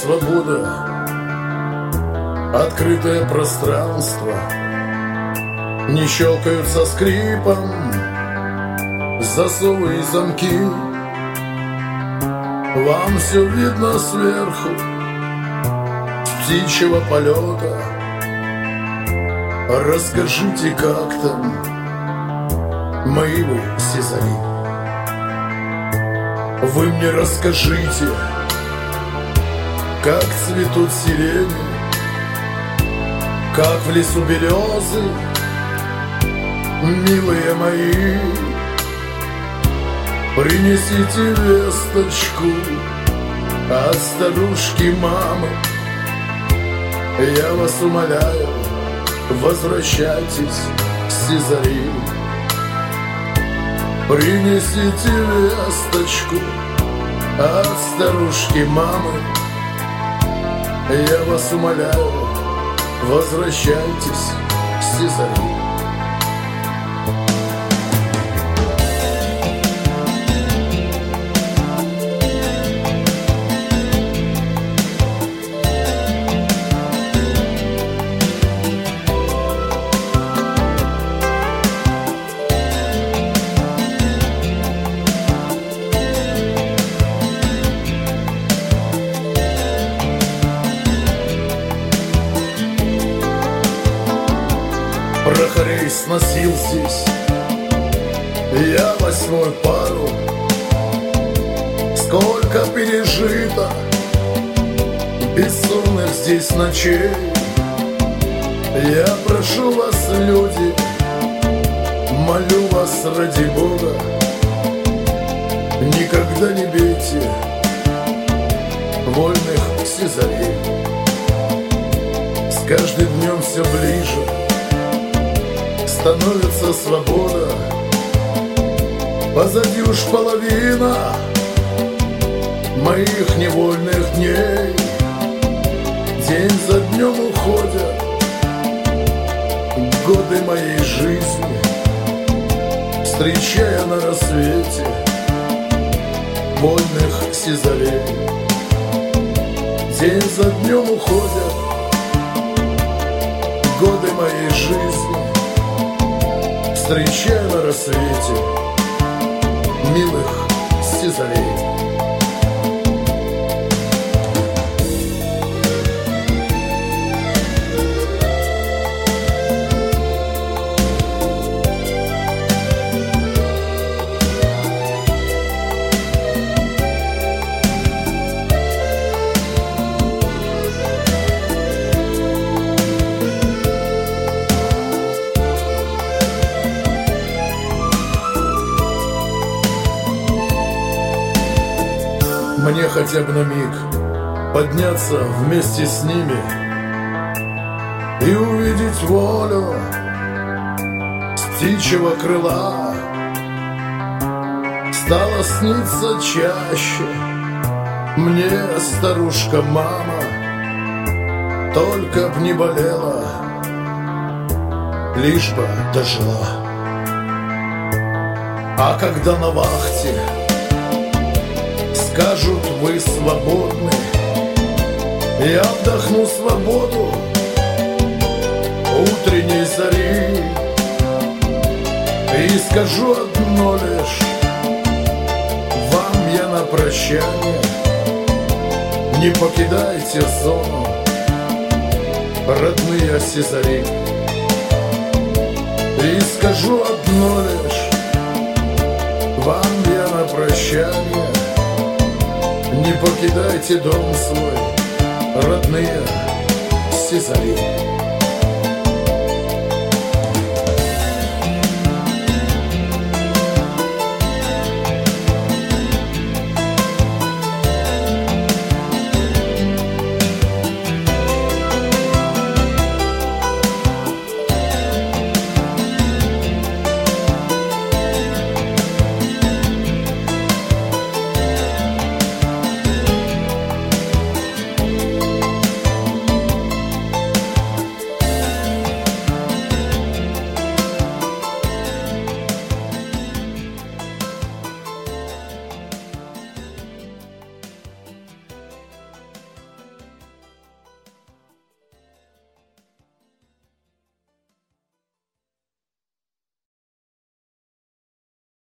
свобода, открытое пространство. Не щелкают со скрипом засовы и замки. Вам все видно сверху, с птичьего полета. Расскажите, как там мои вы сизари. Вы мне расскажите, как цветут сирени, как в лесу березы, милые мои. Принесите весточку от старушки мамы. Я вас умоляю, возвращайтесь с сизари. Принесите весточку от старушки мамы. Я вас умоляю, возвращайтесь с сизари. Прохорей сносил здесь я 8-ю пару. Сколько пережито бессонных здесь ночей. Я прошу вас, люди, молю вас ради Бога, никогда не бейте вольных сизарей. С каждым днем все ближе становится свобода. Позади уж половина моих невольных дней. День за днем уходят годы моей жизни, встречая на рассвете вольных сизарей. День за днем уходят годы моей жизни, встречая на рассвете милых сизарей. Мне хотя бы на миг подняться вместе с ними и увидеть волю с птичьего крыла. Стало сниться чаще мне старушка-мама, только б не болела, лишь бы дожила. А когда на вахте скажут, вы свободны, я вдохну свободу утренней зари и скажу одно лишь вам я на прощание: не покидайте зону, родные сизари. И скажу одно лишь вам я на прощание: не покидайте дом свой, родные сизари.